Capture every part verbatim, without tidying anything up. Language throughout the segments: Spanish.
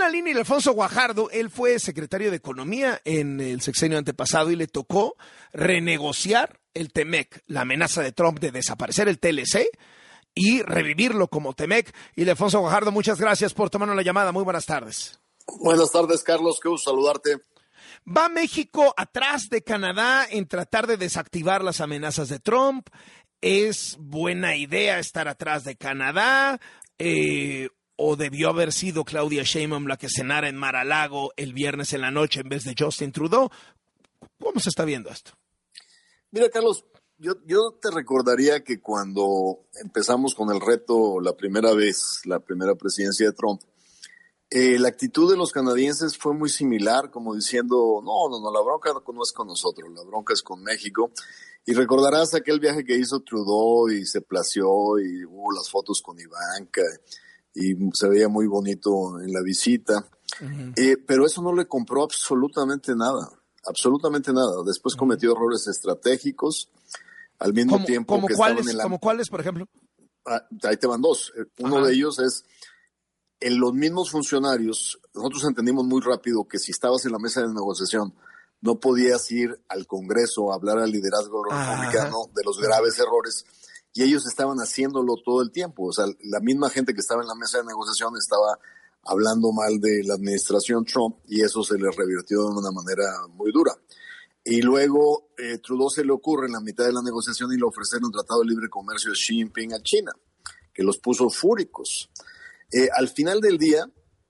la línea Alfonso Guajardo. Él fue secretario de Economía en el sexenio antepasado y le tocó renegociar el T-MEC, la amenaza de Trump de desaparecer el T L C y revivirlo como T-MEC. Y Alfonso Guajardo, muchas gracias por tomarnos la llamada. Muy buenas tardes. Buenas tardes, Carlos. Qué gusto saludarte. ¿Va México atrás de Canadá en tratar de desactivar las amenazas de Trump? ¿Es buena idea estar atrás de Canadá? Eh, ¿O debió haber sido Claudia Sheinbaum la que cenara en Mar-a-Lago el viernes en la noche en vez de Justin Trudeau? ¿Cómo se está viendo esto? Mira, Carlos, yo, yo te recordaría que cuando empezamos con el reto la primera vez, la primera presidencia de Trump, eh, la actitud de los canadienses fue muy similar, como diciendo, no, no, no, la bronca no es con nosotros, la bronca es con México. Y recordarás aquel viaje que hizo Trudeau y se plació y hubo las fotos con Ivanka y se veía muy bonito en la visita. Uh-huh. Eh, pero eso no le compró absolutamente nada, absolutamente nada. Después uh-huh. cometió errores estratégicos al mismo ¿Cómo, tiempo ¿cómo que cuáles, estaban en la... ¿Cómo cuáles, por ejemplo? Ah, ahí te van dos. Uno Ajá. de ellos es, en los mismos funcionarios, nosotros entendimos muy rápido que si estabas en la mesa de negociación, no podías ir al Congreso a hablar al liderazgo republicano Ajá. de los graves errores, y ellos estaban haciéndolo todo el tiempo. O sea, la misma gente que estaba en la mesa de negociación estaba hablando mal de la administración Trump, y eso se les revirtió de una manera muy dura. Y luego eh, Trudeau se le ocurre en la mitad de la negociación y le ofrecieron un tratado de libre comercio de Xi Jinping a China, que los puso fúricos. Eh, al final del día,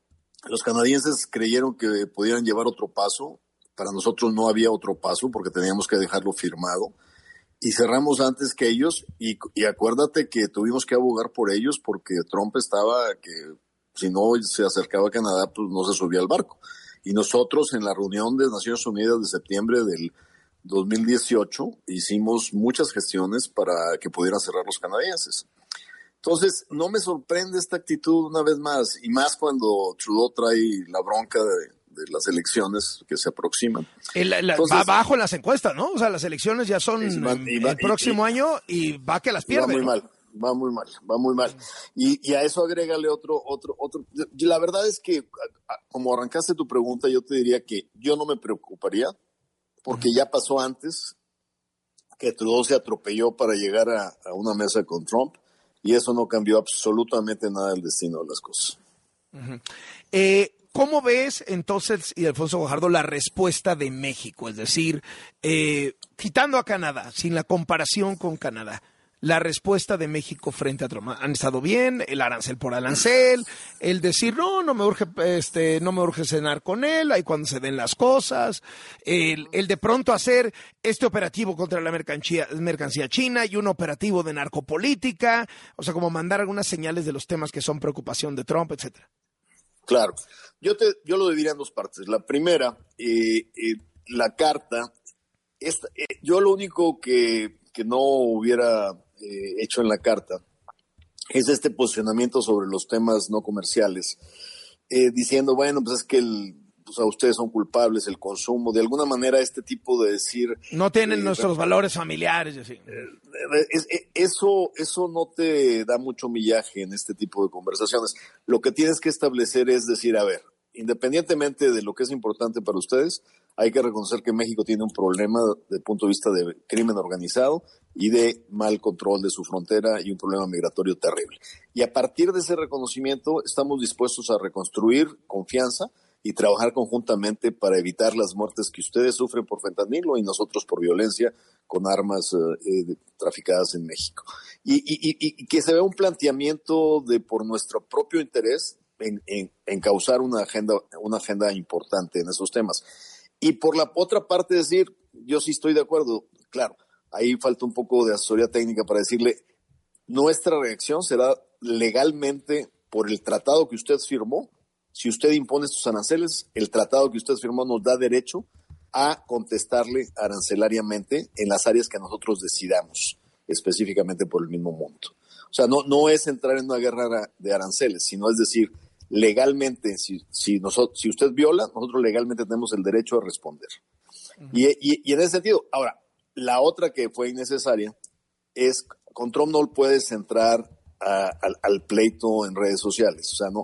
los canadienses creyeron que pudieran llevar otro paso. Para nosotros no había otro paso porque teníamos que dejarlo firmado. Y cerramos antes que ellos. Y, y acuérdate que tuvimos que abogar por ellos porque Trump estaba que si no se acercaba a Canadá, pues no se subía al barco. Y nosotros en la reunión de Naciones Unidas de septiembre del dos mil dieciocho hicimos muchas gestiones para que pudieran cerrar los canadienses. Entonces, no me sorprende esta actitud una vez más, y más cuando Trudeau trae la bronca de, de las elecciones que se aproximan. El, la, Entonces, va abajo en las encuestas, ¿no? O sea, las elecciones ya son va, va, el próximo y, año y va que las pierde. Va muy ¿no? mal, va muy mal, va muy mal. Y, y a eso agrégale otro, otro, otro. La verdad es que, como arrancaste tu pregunta, yo te diría que yo no me preocuparía, porque uh-huh. ya pasó antes que Trudeau se atropelló para llegar a, a una mesa con Trump. Y eso no cambió absolutamente nada el destino de las cosas. Uh-huh. Eh, ¿Cómo ves entonces, y Alfonso Guajardo, la respuesta de México? Es decir, eh, quitando a Canadá, sin la comparación con Canadá, la respuesta de México frente a Trump. ¿Han estado bien? El arancel por arancel, el decir, no, no me urge, este, no me urge cenar con él, ahí cuando se den las cosas, el, el de pronto hacer este operativo contra la mercancía, mercancía china y un operativo de narcopolítica, o sea, como mandar algunas señales de los temas que son preocupación de Trump, etcétera. Claro. Yo, te, yo lo dividiría en dos partes. La primera, eh, eh, la carta, esta, eh, yo lo único que, que no hubiera eh, hecho en la carta es este posicionamiento sobre los temas no comerciales, eh, diciendo, bueno, pues es que el, pues a ustedes son culpables, el consumo, de alguna manera este tipo de decir... No tienen eh, nuestros eh, valores familiares, y así. Eh, es, eh, eso, eso no te da mucho millaje en este tipo de conversaciones. Lo que tienes que establecer es decir, a ver, independientemente de lo que es importante para ustedes, hay que reconocer que México tiene un problema desde el punto de vista de crimen organizado y de mal control de su frontera y un problema migratorio terrible. Y a partir de ese reconocimiento estamos dispuestos a reconstruir confianza y trabajar conjuntamente para evitar las muertes que ustedes sufren por fentanilo y nosotros por violencia con armas eh, traficadas en México. Y, y, y, y que se vea un planteamiento de por nuestro propio interés en, en, en causar una agenda, una agenda importante en esos temas. Y por la otra parte decir, yo sí estoy de acuerdo, claro, ahí falta un poco de asesoría técnica para decirle, nuestra reacción será legalmente por el tratado que usted firmó. Si usted impone estos aranceles, el tratado que usted firmó nos da derecho a contestarle arancelariamente en las áreas que nosotros decidamos, específicamente por el mismo monto. O sea, no, no es entrar en una guerra de aranceles, sino es decir, legalmente, si, si, nosotros, si usted viola, nosotros legalmente tenemos el derecho a responder. Uh-huh. Y, y, y en ese sentido, ahora, la otra que fue innecesaria es, con Trump no puedes entrar a, al, al pleito en redes sociales. O sea, no,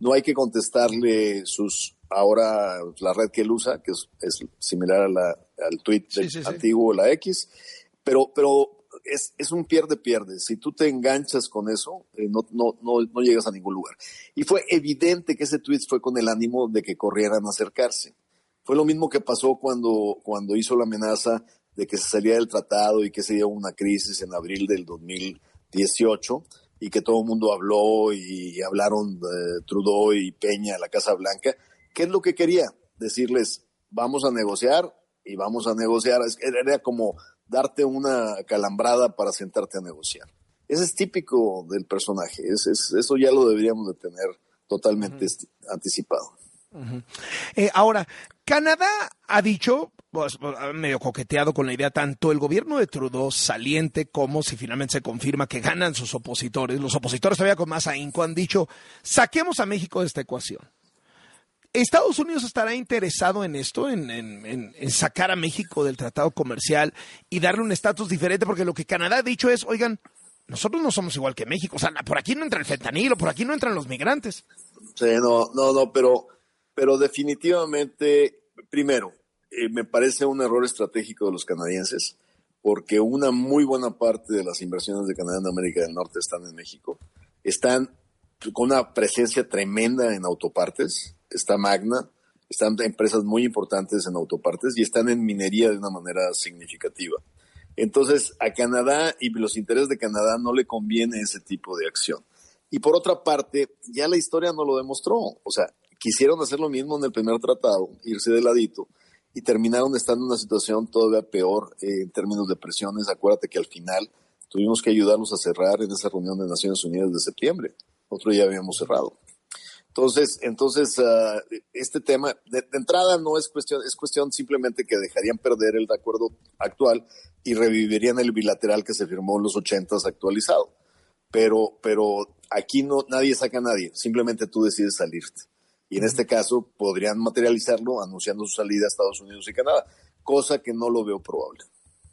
No hay que contestarle sus, ahora la red que él usa, que es, es similar a la, al tweet sí, sí, antiguo, sí. la X, pero, pero es, es un pierde-pierde. Si tú te enganchas con eso, eh, no, no, no, no llegas a ningún lugar. Y fue evidente que ese tweet fue con el ánimo de que corrieran a acercarse. Fue lo mismo que pasó cuando, cuando hizo la amenaza de que se salía del tratado y que se dio una crisis en abril del dos mil dieciocho y que todo el mundo habló y hablaron eh, Trudeau y Peña, la Casa Blanca. ¿Qué es lo que quería? Decirles, vamos a negociar y vamos a negociar. Era como darte una calambrada para sentarte a negociar. Ese es típico del personaje. Es, es, eso ya lo deberíamos de tener totalmente uh-huh. anticipado. Uh-huh. Eh, ahora, Canadá ha dicho, pues, medio coqueteado con la idea, tanto el gobierno de Trudeau saliente como si finalmente se confirma que ganan sus opositores, los opositores todavía con más ahínco han dicho, saquemos a México de esta ecuación. ¿Estados Unidos estará interesado en esto, en, en, en, en sacar a México del tratado comercial y darle un estatus diferente? Porque lo que Canadá ha dicho es, oigan, nosotros no somos igual que México, o sea, por aquí no entra el fentanilo, por aquí no entran los migrantes. Sí, no, no, no, pero... Pero definitivamente, primero, eh, me parece un error estratégico de los canadienses, porque una muy buena parte de las inversiones de Canadá en América del Norte están en México. Están con una presencia tremenda en autopartes, está Magna, están empresas muy importantes en autopartes y están en minería de una manera significativa. Entonces, a Canadá y los intereses de Canadá no le conviene ese tipo de acción. Y por otra parte, ya la historia no lo demostró, o sea, quisieron hacer lo mismo en el primer tratado, irse de ladito, y terminaron estando en una situación todavía peor eh, en términos de presiones. Acuérdate que al final tuvimos que ayudarlos a cerrar en esa reunión de Naciones Unidas de septiembre. Nosotros ya habíamos cerrado. Entonces, entonces uh, este tema, de, de entrada no es cuestión, es cuestión simplemente que dejarían perder el acuerdo actual y revivirían el bilateral que se firmó en los ochentas actualizado. Pero, pero aquí no, nadie saca a nadie, simplemente tú decides salirte. Y en este caso podrían materializarlo anunciando su salida a Estados Unidos y Canadá, cosa que no lo veo probable.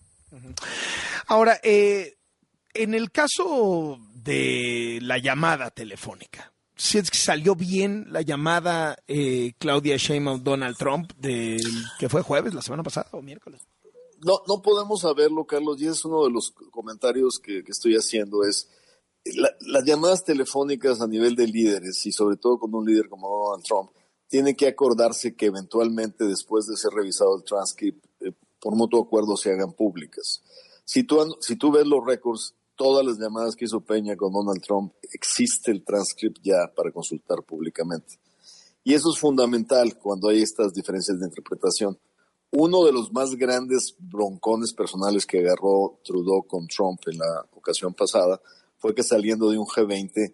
Ahora, eh, en el caso de la llamada telefónica, si es que salió bien la llamada eh, Claudia Sheinbaum-Donald Trump, del, que fue jueves, la semana pasada o miércoles. No, no podemos saberlo, Carlos, y es uno de los comentarios que, que estoy haciendo, es La, las llamadas telefónicas a nivel de líderes y sobre todo con un líder como Donald Trump tiene que acordarse que eventualmente después de ser revisado el transcript eh, por mutuo acuerdo se hagan públicas. Si tú, si tú ves los récords, todas las llamadas que hizo Peña con Donald Trump, existe el transcript ya para consultar públicamente. Y eso es fundamental cuando hay estas diferencias de interpretación. Uno de los más grandes broncones personales que agarró Trudeau con Trump en la ocasión pasada fue que saliendo de un G veinte,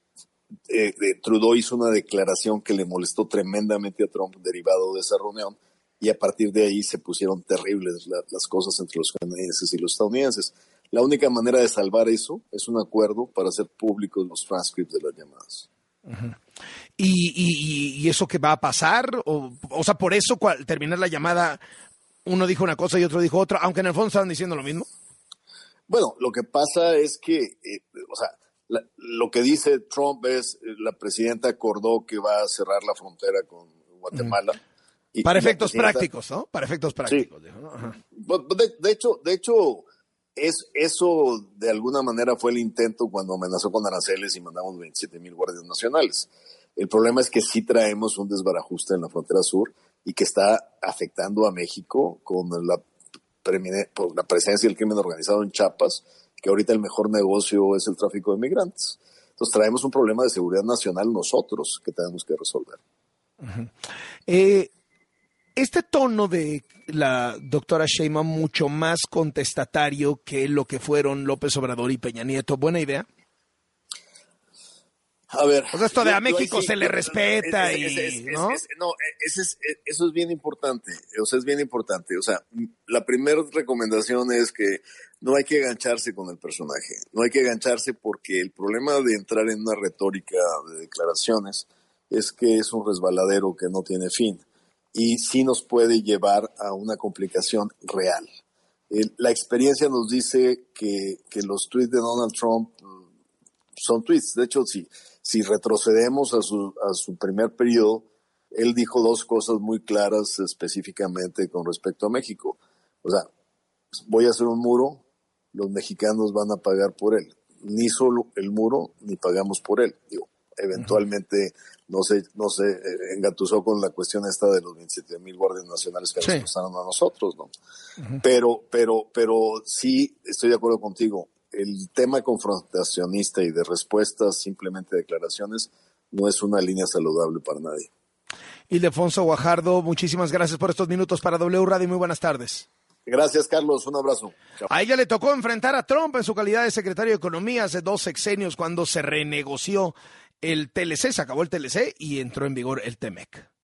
eh, eh, Trudeau hizo una declaración que le molestó tremendamente a Trump derivado de esa reunión, y a partir de ahí se pusieron terribles la, las cosas entre los canadienses y los estadounidenses. La única manera de salvar eso es un acuerdo para hacer públicos los transcripts de las llamadas. Uh-huh. ¿Y, y, ¿Y eso qué va a pasar? O, o sea, por eso al terminar la llamada uno dijo una cosa y otro dijo otra, aunque en el fondo estaban diciendo lo mismo. Bueno, lo que pasa es que, eh, o sea, la, lo que dice Trump es, eh, la presidenta acordó que va a cerrar la frontera con Guatemala. Uh-huh. Y, Para y efectos prácticos, ¿no? Para efectos prácticos. Sí. Dijo, ¿no? Ajá. De, de hecho, de hecho es, eso de alguna manera fue el intento cuando amenazó con aranceles y mandamos veintisiete mil guardias nacionales. El problema es que sí traemos un desbarajuste en la frontera sur y que está afectando a México con la por la presencia del crimen organizado en Chiapas, que ahorita el mejor negocio es el tráfico de migrantes. Entonces traemos un problema de seguridad nacional nosotros que tenemos que resolver. Uh-huh. Eh, este tono de la doctora Sheinbaum mucho más contestatario que lo que fueron López Obrador y Peña Nieto, ¿buena idea? A ver, o sea, esto de a México sí, se le respeta es, es, es, y ¿no? Es, es, no, es, es, eso es bien importante, o sea, es bien importante. O sea, la primera recomendación es que no hay que agancharse con el personaje, no hay que agancharse porque el problema de entrar en una retórica de declaraciones es que es un resbaladero que no tiene fin y sí nos puede llevar a una complicación real. El, la experiencia nos dice que, que los tweets de Donald Trump son tweets, de hecho, sí. Si retrocedemos a su, a su primer periodo, él dijo dos cosas muy claras específicamente con respecto a México. O sea, voy a hacer un muro, los mexicanos van a pagar por él. Ni solo el muro, ni pagamos por él. Digo, eventualmente no se, no se eh, engatusó con la cuestión esta de los veintisiete mil guardias nacionales que sí. nos costaron a nosotros, ¿no? Uh-huh. Pero, pero, pero sí estoy de acuerdo contigo. El tema confrontacionista y de respuestas, simplemente declaraciones, no es una línea saludable para nadie. Ildefonso Guajardo, muchísimas gracias por estos minutos para W Radio y muy buenas tardes. Gracias, Carlos. Un abrazo. Chao. A ella le tocó enfrentar a Trump en su calidad de secretario de Economía hace dos sexenios cuando se renegoció el T L C, se acabó el T L C y entró en vigor el T M E C.